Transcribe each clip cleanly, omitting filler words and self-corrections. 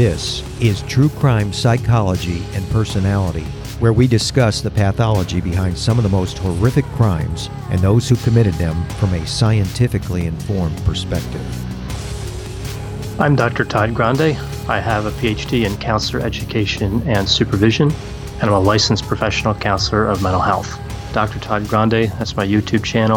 This is True Crime Psychology and Personality, where we discuss the pathology behind some of the most horrific crimes and those who committed them from a scientifically informed perspective. I'm Dr. Todd Grande. I have a PhD in counselor education and supervision, and I'm a licensed professional counselor of mental health. Dr. Todd Grande, that's my YouTube channel.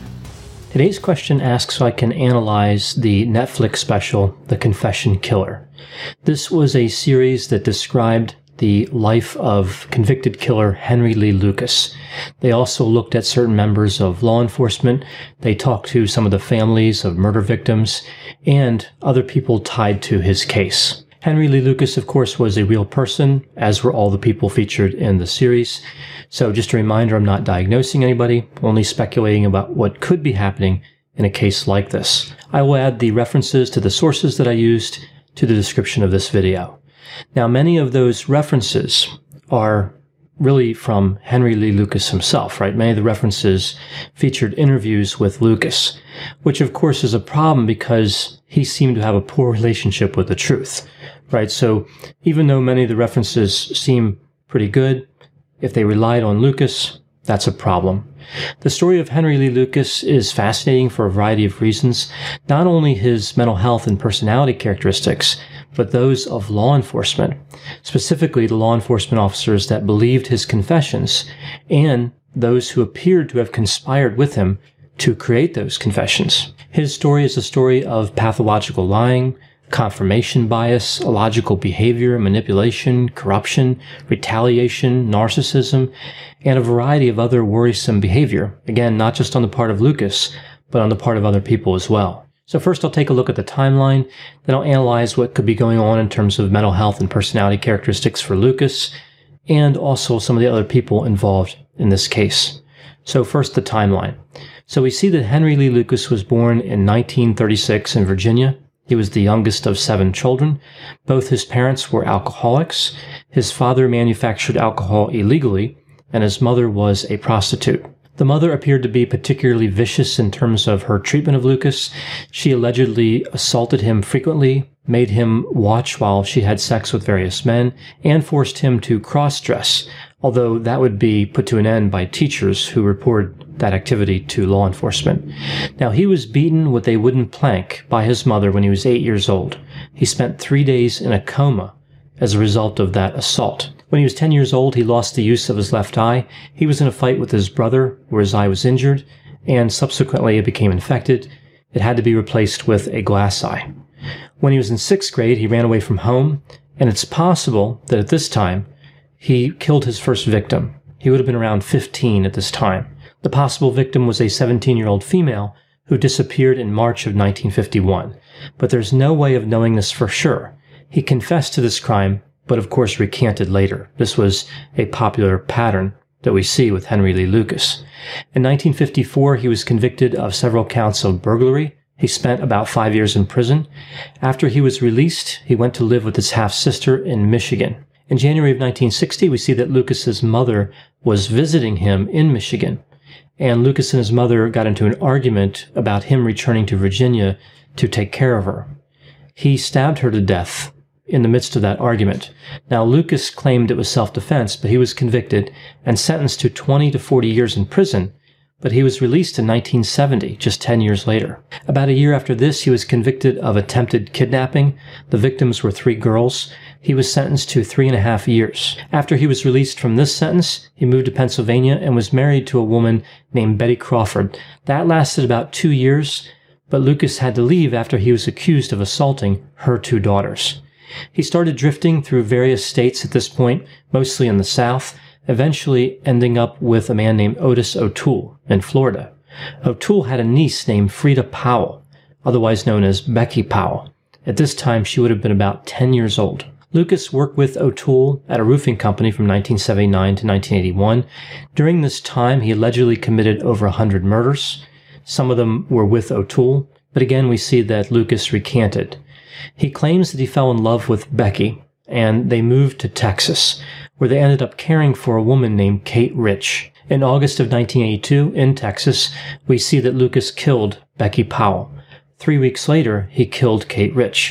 Today's question asks so I can analyze the Netflix special, The Confession Killer. This was a series that described the life of convicted killer Henry Lee Lucas. They also looked at certain members of law enforcement. They talked to some of the families of murder victims and other people tied to his case. Henry Lee Lucas, of course, was a real person, as were all the people featured in the series. So just a reminder, I'm not diagnosing anybody, only speculating about what could be happening in a case like this. I will add the references to the sources that I used to the description of this video. Now, many of those references are really from Henry Lee Lucas himself, right? Many of the references featured interviews with Lucas, which of course is a problem because he seemed to have a poor relationship with the truth, right? So even though many of the references seem pretty good, if they relied on Lucas, that's a problem. The story of Henry Lee Lucas is fascinating for a variety of reasons, not only his mental health and personality characteristics, but those of law enforcement, specifically the law enforcement officers that believed his confessions and those who appeared to have conspired with him to create those confessions. His story is a story of pathological lying, confirmation bias, illogical behavior, manipulation, corruption, retaliation, narcissism, and a variety of other worrisome behavior. Again, not just on the part of Lucas, but on the part of other people as well. So first I'll take a look at the timeline, then I'll analyze what could be going on in terms of mental health and personality characteristics for Lucas, and also some of the other people involved in this case. So first, the timeline. So we see that Henry Lee Lucas was born in 1936 in Virginia. He was the youngest of 7 children. Both his parents were alcoholics. His father manufactured alcohol illegally, and his mother was a prostitute. The mother appeared to be particularly vicious in terms of her treatment of Lucas. She allegedly assaulted him frequently, made him watch while she had sex with various men, and forced him to cross-dress, although that would be put to an end by teachers who reported that activity to law enforcement. Now, he was beaten with a wooden plank by his mother when he was 8 years old. He spent 3 days in a coma as a result of that assault. When he was 10 years old, he lost the use of his left eye. He was in a fight with his brother where his eye was injured, and subsequently it became infected. It had to be replaced with a glass eye. When he was in 6th grade, he ran away from home, and it's possible that at this time, he killed his first victim. He would have been around 15 at this time. The possible victim was a 17-year-old female who disappeared in March of 1951. But there's no way of knowing this for sure. He confessed to this crime, but of course recanted later. This was a popular pattern that we see with Henry Lee Lucas. In 1954, he was convicted of several counts of burglary. He spent about 5 years in prison. After he was released, he went to live with his half-sister in Michigan. In January of 1960, we see that Lucas's mother was visiting him in Michigan, and Lucas and his mother got into an argument about him returning to Virginia to take care of her. He stabbed her to death in the midst of that argument. Now, Lucas claimed it was self-defense, but he was convicted and sentenced to 20 to 40 years in prison, but he was released in 1970, just 10 years later. About a year after this, he was convicted of attempted kidnapping. The victims were 3 girls. He was sentenced to 3.5 years. After he was released from this sentence, he moved to Pennsylvania and was married to a woman named Betty Crawford. That lasted about 2 years, but Lucas had to leave after he was accused of assaulting her 2 daughters. He started drifting through various states at this point, mostly in the South, eventually ending up with a man named Otis O'Toole in Florida. O'Toole had a niece named Frida Powell, otherwise known as Becky Powell. At this time, she would have been about 10 years old. Lucas worked with O'Toole at a roofing company from 1979 to 1981. During this time, he allegedly committed over 100 murders. Some of them were with O'Toole, but again, we see that Lucas recanted. He claims that he fell in love with Becky, and they moved to Texas, where they ended up caring for a woman named Kate Rich. In August of 1982, in Texas, we see that Lucas killed Becky Powell. 3 weeks later, he killed Kate Rich.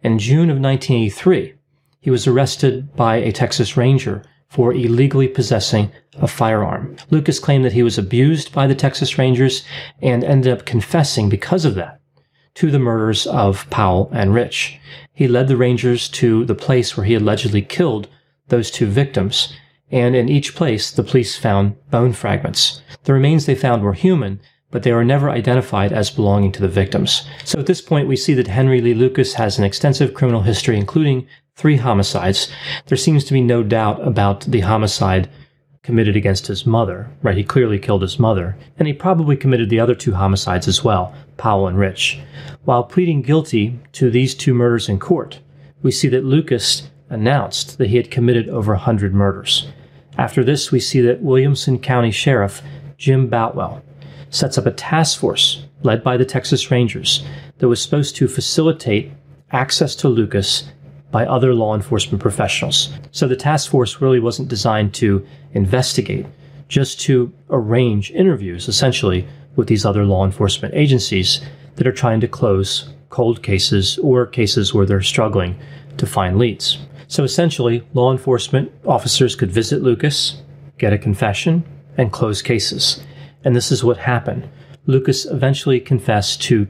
In June of 1983, he was arrested by a Texas Ranger for illegally possessing a firearm. Lucas claimed that he was abused by the Texas Rangers and ended up confessing because of that to the murders of Powell and Rich. He led the Rangers to the place where he allegedly killed those two victims, and in each place the police found bone fragments. The remains they found were human, but they were never identified as belonging to the victims. So at this point we see that Henry Lee Lucas has an extensive criminal history, including 3 homicides. There seems to be no doubt about the homicide committed against his mother, right? He clearly killed his mother, and he probably committed the other 2 homicides as well, Powell and Rich. While pleading guilty to these 2 murders in court, we see that Lucas announced that he had committed over 100 murders. After this, we see that Williamson County Sheriff Jim Boutwell sets up a task force led by the Texas Rangers that was supposed to facilitate access to Lucas by other law enforcement professionals. So the task force really wasn't designed to investigate, just to arrange interviews, essentially, with these other law enforcement agencies that are trying to close cold cases or cases where they're struggling to find leads. So essentially, law enforcement officers could visit Lucas, get a confession, and close cases. And this is what happened. Lucas eventually confessed to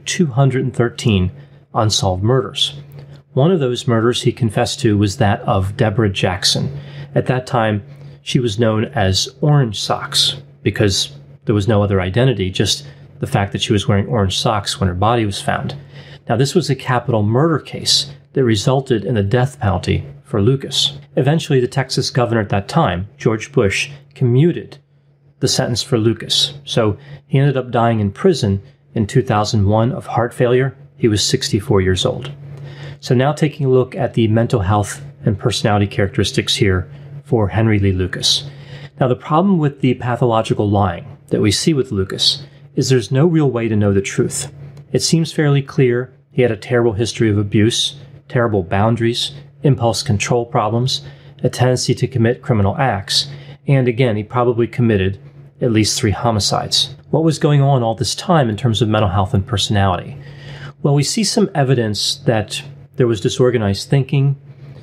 213 unsolved murders. One of those murders he confessed to was that of Deborah Jackson. At that time, she was known as Orange Socks because there was no other identity, just the fact that she was wearing orange socks when her body was found. Now, this was a capital murder case that resulted in the death penalty for Lucas. Eventually, the Texas governor at that time, George Bush, commuted the sentence for Lucas. So he ended up dying in prison in 2001 of heart failure. He was 64 years old. So now taking a look at the mental health and personality characteristics here for Henry Lee Lucas. Now, the problem with the pathological lying that we see with Lucas is there's no real way to know the truth. It seems fairly clear he had a terrible history of abuse, terrible boundaries, impulse control problems, a tendency to commit criminal acts, and again, he probably committed at least 3 homicides. What was going on all this time in terms of mental health and personality? Well, we see some evidence that there was disorganized thinking,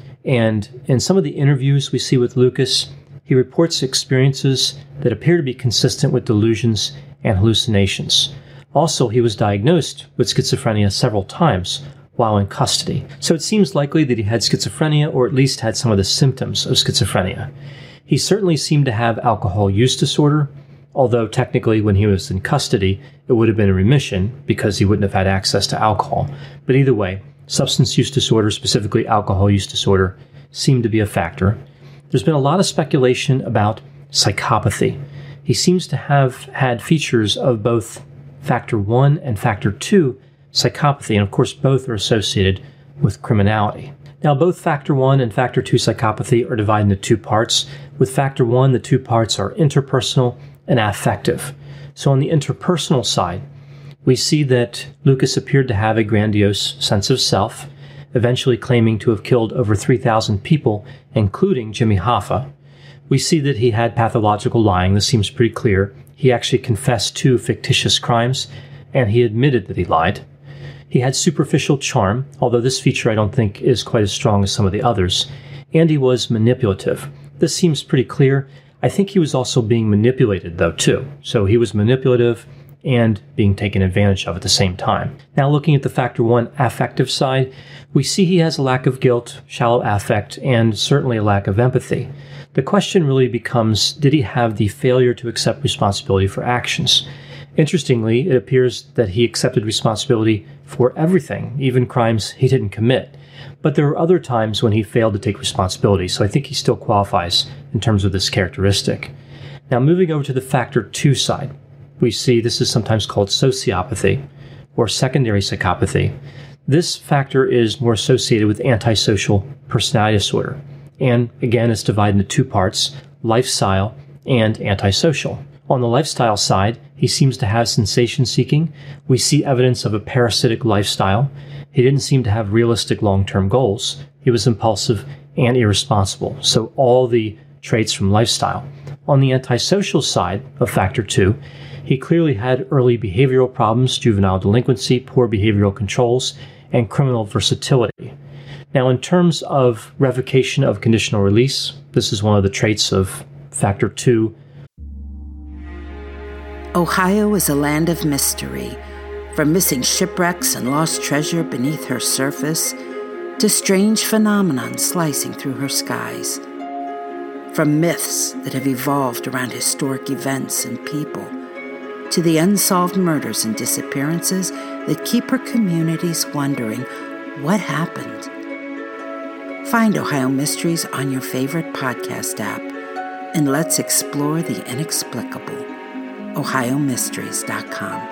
and in some of the interviews we see with Lucas, he reports experiences that appear to be consistent with delusions and hallucinations. Also, he was diagnosed with schizophrenia several times while in custody. So it seems likely that he had schizophrenia, or at least had some of the symptoms of schizophrenia. He certainly seemed to have alcohol use disorder, although technically when he was in custody, it would have been in remission because he wouldn't have had access to alcohol. But either way, substance use disorder, specifically alcohol use disorder, seemed to be a factor. There's been a lot of speculation about psychopathy. He seems to have had features of both factor 1 and factor 2 psychopathy, and of course both are associated with criminality. Now, both factor 1 and factor 2 psychopathy are divided into 2 parts. With factor 1, the 2 parts are interpersonal and affective. So on the interpersonal side, we see that Lucas appeared to have a grandiose sense of self, eventually claiming to have killed over 3,000 people, including Jimmy Hoffa. We see that he had pathological lying. This seems pretty clear. He actually confessed to fictitious crimes, and he admitted that he lied. He had superficial charm, although this feature I don't think is quite as strong as some of the others, and he was manipulative. This seems pretty clear. I think he was also being manipulated, though, too. So he was manipulative and being taken advantage of at the same time. Now, looking at the factor 1 affective side, we see he has a lack of guilt, shallow affect, and certainly a lack of empathy. The question really becomes, did he have the failure to accept responsibility for actions? Interestingly, it appears that he accepted responsibility for everything, even crimes he didn't commit. But there were other times when he failed to take responsibility, so I think he still qualifies in terms of this characteristic. Now, moving over to the factor 2 side, we see this is sometimes called sociopathy or secondary psychopathy. This factor is more associated with antisocial personality disorder. And again, it's divided into 2 parts, lifestyle and antisocial. On the lifestyle side, he seems to have sensation seeking. We see evidence of a parasitic lifestyle. He didn't seem to have realistic long-term goals. He was impulsive and irresponsible. So all the traits from lifestyle. On the antisocial side of factor 2, he clearly had early behavioral problems, juvenile delinquency, poor behavioral controls, and criminal versatility. Now, in terms of revocation of conditional release, this is one of the traits of Factor 2. Ohio is a land of mystery, from missing shipwrecks and lost treasure beneath her surface to strange phenomenon slicing through her skies. From myths that have evolved around historic events and people to the unsolved murders and disappearances that keep her communities wondering what happened. Find Ohio Mysteries on your favorite podcast app, and let's explore the inexplicable. OhioMysteries.com.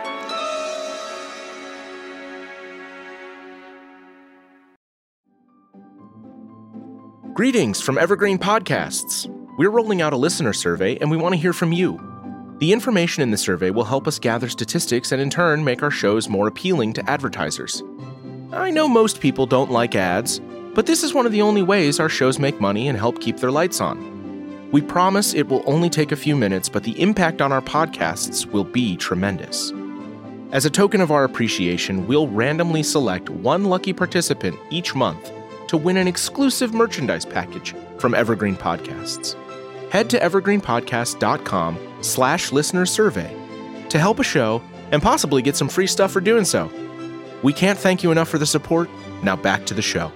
Greetings from Evergreen Podcasts. We're rolling out a listener survey, and we want to hear from you. The information in the survey will help us gather statistics and in turn make our shows more appealing to advertisers. I know most people don't like ads, but this is one of the only ways our shows make money and help keep their lights on. We promise it will only take a few minutes, but the impact on our podcasts will be tremendous. As a token of our appreciation, we'll randomly select one lucky participant each month to win an exclusive merchandise package from Evergreen Podcasts. Head to evergreenpodcast.com/listenersurvey to help a show and possibly get some free stuff for doing so. We can't thank you enough for the support. Now back to the show.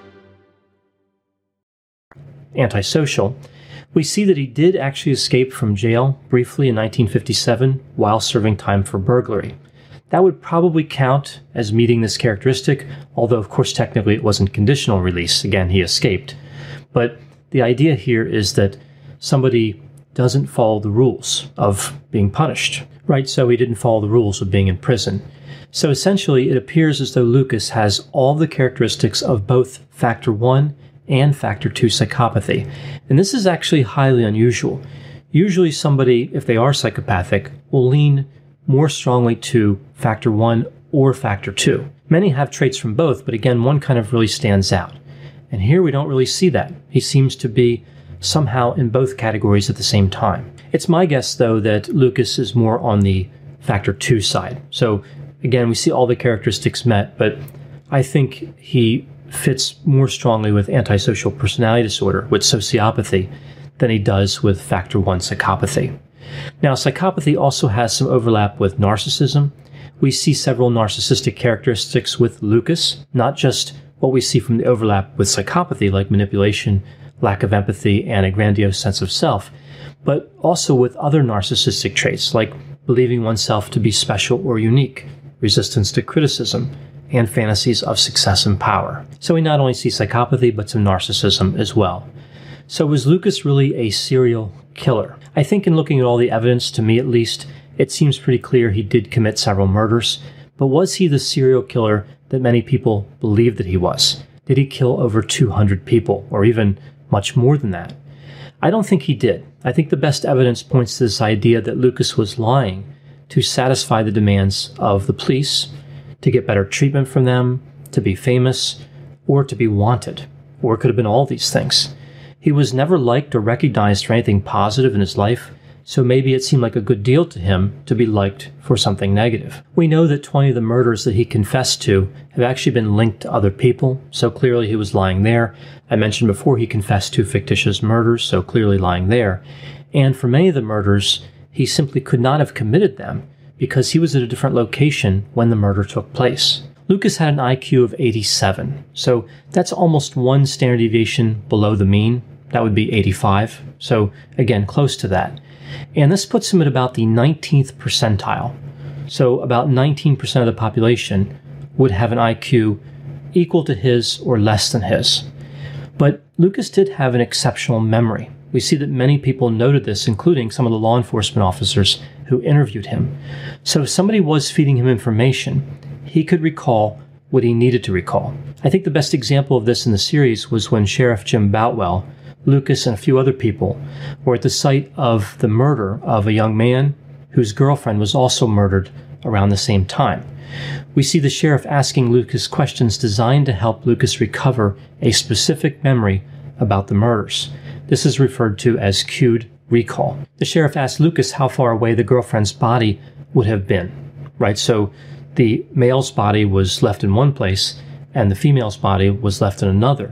Antisocial. We see that he did actually escape from jail briefly in 1957 while serving time for burglary. That would probably count as meeting this characteristic, although of course technically it wasn't conditional release. Again, he escaped. But the idea here is that somebody doesn't follow the rules of being punished, right? So he didn't follow the rules of being in prison. So essentially, it appears as though Lucas has all the characteristics of both Factor 1 and Factor 2 psychopathy. And this is actually highly unusual. Usually somebody, if they are psychopathic, will lean more strongly to Factor 1 or Factor 2. Many have traits from both, but again, one kind of really stands out. And here we don't really see that. He seems to be somehow in both categories at the same time. It's my guess, though, that Lucas is more on the Factor 2 side. So again, we see all the characteristics met, but I think he fits more strongly with antisocial personality disorder, with sociopathy, than he does with Factor 1 psychopathy. Now, psychopathy also has some overlap with narcissism. We see several narcissistic characteristics with Lucas, not just what we see from the overlap with psychopathy, like manipulation, lack of empathy, and a grandiose sense of self, but also with other narcissistic traits, like believing oneself to be special or unique, resistance to criticism, and fantasies of success and power. So we not only see psychopathy, but some narcissism as well. So was Lucas really a serial killer? I think in looking at all the evidence, to me at least, it seems pretty clear he did commit several murders. But was he the serial killer that many people believed that he was? Did he kill over 200 people, or even much more than that? I don't think he did. I think the best evidence points to this idea that Lucas was lying to satisfy the demands of the police, to get better treatment from them, to be famous, or to be wanted. Or it could have been all these things. He was never liked or recognized for anything positive in his life, so maybe it seemed like a good deal to him to be liked for something negative. We know that 20 of the murders that he confessed to have actually been linked to other people, so clearly he was lying there. I mentioned before he confessed to fictitious murders, so clearly lying there. And for many of the murders, he simply could not have committed them because he was at a different location when the murder took place. Lucas had an IQ of 87, so that's almost one standard deviation below the mean. That would be 85, so again, close to that. And this puts him at about the 19th percentile. So about 19% of the population would have an IQ equal to his or less than his. But Lucas did have an exceptional memory. We see that many people noted this, including some of the law enforcement officers who interviewed him. So if somebody was feeding him information, he could recall what he needed to recall. I think the best example of this in the series was when Sheriff Jim Boutwell, Lucas, and a few other people were at the site of the murder of a young man whose girlfriend was also murdered around the same time. We see the sheriff asking Lucas questions designed to help Lucas recover a specific memory about the murders. This is referred to as cued recall. The sheriff asked Lucas how far away the girlfriend's body would have been, right? So the male's body was left in one place and the female's body was left in another.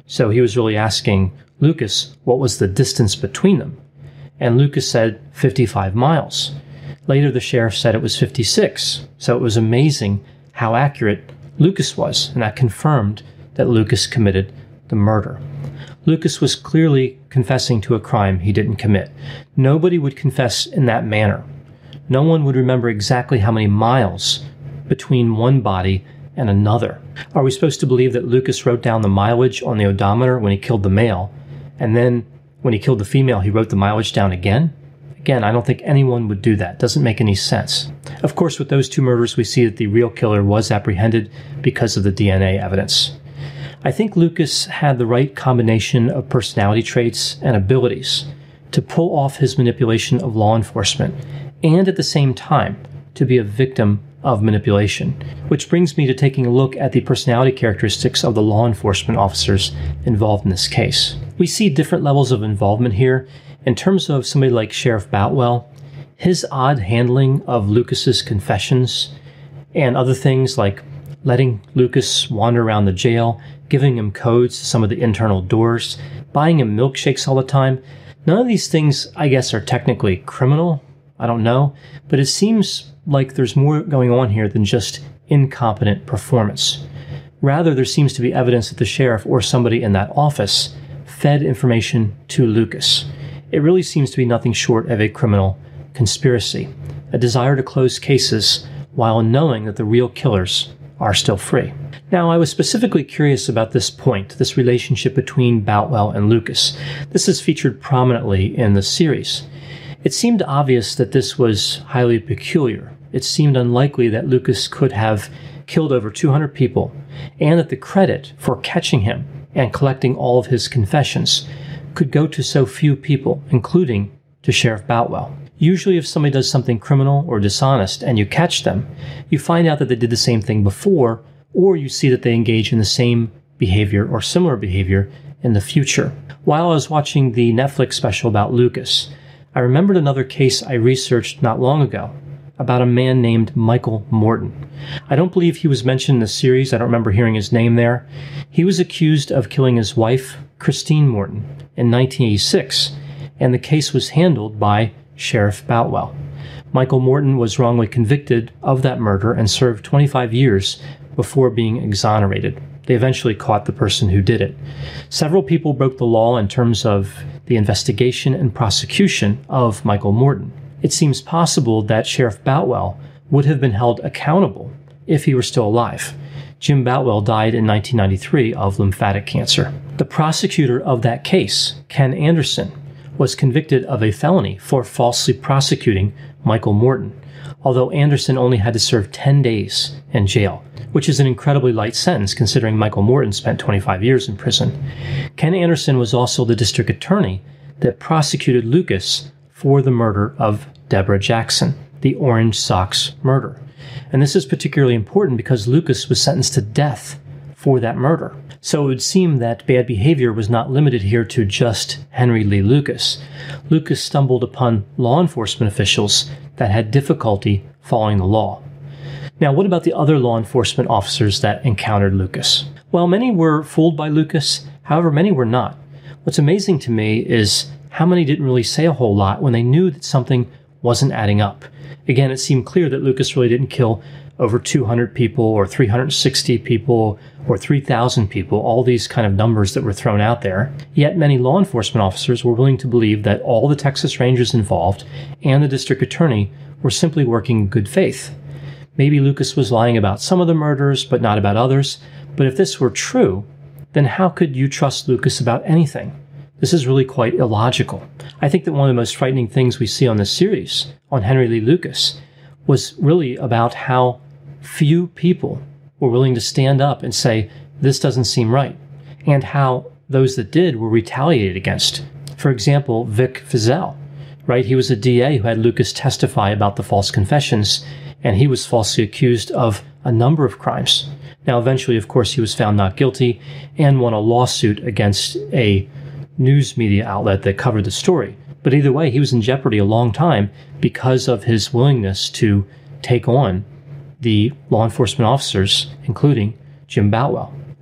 So he was really asking Lucas what was the distance between them. And Lucas said 55 miles. Later, the sheriff said it was 56. So it was amazing how accurate Lucas was, and that confirmed that Lucas committed the murder. Lucas was clearly confessing to a crime he didn't commit. Nobody would confess in that manner. No one would remember exactly how many miles between one body and another. Are we supposed to believe that Lucas wrote down the mileage on the odometer when he killed the male, and then when he killed the female, he wrote the mileage down again? Again, I don't think anyone would do that. Doesn't make any sense. Of course, with those two murders, we see that the real killer was apprehended because of the DNA evidence. I think Lucas had the right combination of personality traits and abilities to pull off his manipulation of law enforcement, and at the same time, to be a victim of manipulation, which brings me to taking a look at the personality characteristics of the law enforcement officers involved in this case. We see different levels of involvement here. In terms of somebody like Sheriff Boutwell, his odd handling of Lucas's confessions and other things like letting Lucas wander around the jail, giving him codes to some of the internal doors, buying him milkshakes all the time, none of these things, I guess, are technically criminal. I don't know, but it seems like there's more going on here than just incompetent performance. Rather, there seems to be evidence that the sheriff or somebody in that office fed information to Lucas. It really seems to be nothing short of a criminal conspiracy, a desire to close cases while knowing that the real killers are still free. Now, I was specifically curious about this point, this relationship between Boutwell and Lucas. This is featured prominently in the series. It seemed obvious that this was highly peculiar. It seemed unlikely that Lucas could have killed over 200 people, and that the credit for catching him and collecting all of his confessions could go to so few people, including to Sheriff Boutwell. Usually if somebody does something criminal or dishonest and you catch them, you find out that they did the same thing before, or you see that they engage in the same behavior or similar behavior in the future. While I was watching the Netflix special about Lucas, I remembered another case I researched not long ago about a man named Michael Morton. I don't believe he was mentioned in the series. I don't remember hearing his name there. He was accused of killing his wife, Christine Morton, in 1986, and the case was handled by Sheriff Boutwell. Michael Morton was wrongly convicted of that murder and served 25 years before being exonerated. They eventually caught the person who did it. Several people broke the law in terms of the investigation and prosecution of Michael Morton. It seems possible that Sheriff Boutwell would have been held accountable if he were still alive. Jim Boutwell died in 1993 of lymphatic cancer. The prosecutor of that case, Ken Anderson, was convicted of a felony for falsely prosecuting Michael Morton, although Anderson only had to serve 10 days in jail, which is an incredibly light sentence considering Michael Morton spent 25 years in prison. Ken Anderson was also the district attorney that prosecuted Lucas for the murder of Deborah Jackson, the Orange Sox murder. And this is particularly important because Lucas was sentenced to death for that murder. So it would seem that bad behavior was not limited here to just Henry Lee Lucas. Lucas stumbled upon law enforcement officials that had difficulty following the law. Now, what about the other law enforcement officers that encountered Lucas? Well, many were fooled by Lucas. However, many were not. What's amazing to me is how many didn't really say a whole lot when they knew that something wasn't adding up. Again, it seemed clear that Lucas really didn't kill over 200 people or 360 people or 3,000 people, all these kind of numbers that were thrown out there. Yet many law enforcement officers were willing to believe that all the Texas Rangers involved and the district attorney were simply working in good faith. Maybe Lucas was lying about some of the murders, but not about others. But if this were true, then how could you trust Lucas about anything? This is really quite illogical. I think that one of the most frightening things we see on this series, on Henry Lee Lucas, was really about how few people were willing to stand up and say, this doesn't seem right, and how those that did were retaliated against. For example, Vic Feazell, right? He was a DA who had Lucas testify about the false confessions, and he was falsely accused of a number of crimes. Now, eventually, of course, he was found not guilty and won a lawsuit against a news media outlet that covered the story. But either way, he was in jeopardy a long time because of his willingness to take on the law enforcement officers, including Jim Boutwell.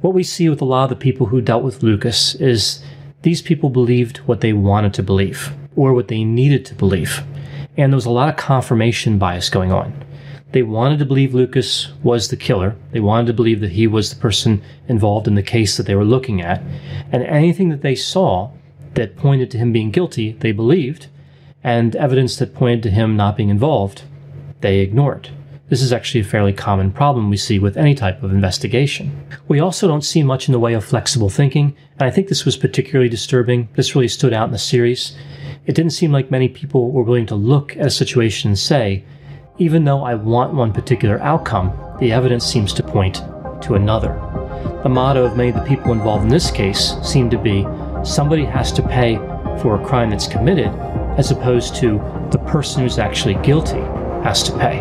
What we see with a lot of the people who dealt with Lucas is these people believed what they wanted to believe, or what they needed to believe. And there was a lot of confirmation bias going on. They wanted to believe Lucas was the killer. They wanted to believe that he was the person involved in the case that they were looking at. And anything that they saw that pointed to him being guilty, they believed. And evidence that pointed to him not being involved, they ignored. This is actually a fairly common problem we see with any type of investigation. We also don't see much in the way of flexible thinking, and I think this was particularly disturbing. This really stood out in the series. It didn't seem like many people were willing to look at a situation and say, even though I want one particular outcome, the evidence seems to point to another. The motto of many of the people involved in this case seemed to be, somebody has to pay for a crime that's committed, as opposed to the person who's actually guilty has to pay.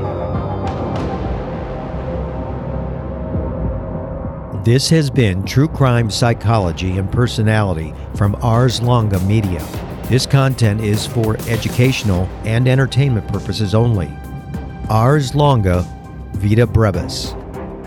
This has been True Crime Psychology and Personality from Ars Longa Media. This content is for educational and entertainment purposes only. Ars Longa, Vita Brevis.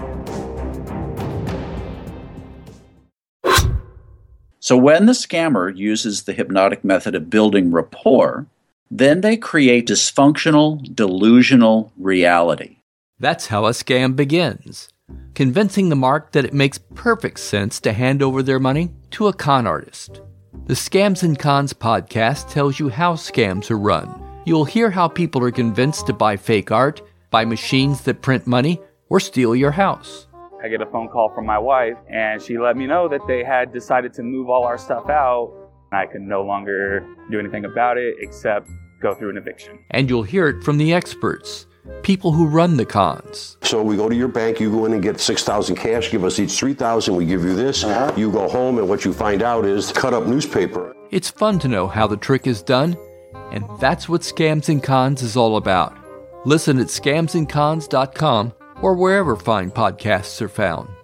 So when the scammer uses the hypnotic method of building rapport, then they create dysfunctional, delusional reality. That's how a scam begins. Convincing the mark that it makes perfect sense to hand over their money to a con artist. The Scams and Cons podcast tells you how scams are run. You'll hear how people are convinced to buy fake art, buy machines that print money, or steal your house. I get a phone call from my wife, and she let me know that they had decided to move all our stuff out. I could no longer do anything about it except go through an eviction. And you'll hear it from the experts. People who run the cons. So we go to your bank, you go in and get $6,000 cash, give us each $3,000, we give you this. You go home and what you find out is cut up newspaper. It's fun to know how the trick is done, and that's what Scams and Cons is all about. Listen at scamsandcons.com or wherever fine podcasts are found.